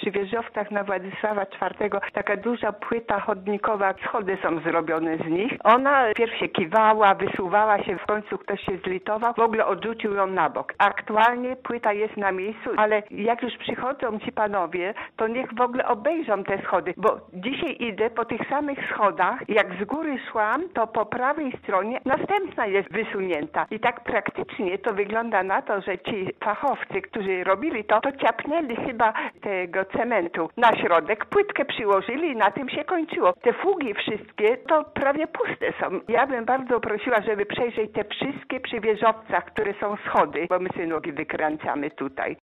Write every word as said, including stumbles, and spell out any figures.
przy wieżowcach na Władysława czwartego taka duża płyta chodnikowa, schody są zrobione z nich. Ona pierw się kiwała, wysuwała się, w końcu ktoś się zlitował, w ogóle odrzucił ją na bok. Aktualnie płyta jest na miejscu, ale jak już przychodzą ci panowie, to niech w ogóle obejrzą te schody, bo dzisiaj idę po tych samych schodach, jak z góry szłam, to po prawej stronie następna jest wysunięta. I tak praktycznie to wygląda na to, że ci fachowcy, którzy robili to, to ciapnęli chyba tego cementu na środek, płytkę przyłożyli i na tym się kończyło. Te fugi wszystkie to prawie puste są. Ja bym bardzo prosiła, żeby przejrzeć te wszystkie przy wieżowcach, które są schody, bo my sobie nogi wykręcamy tutaj.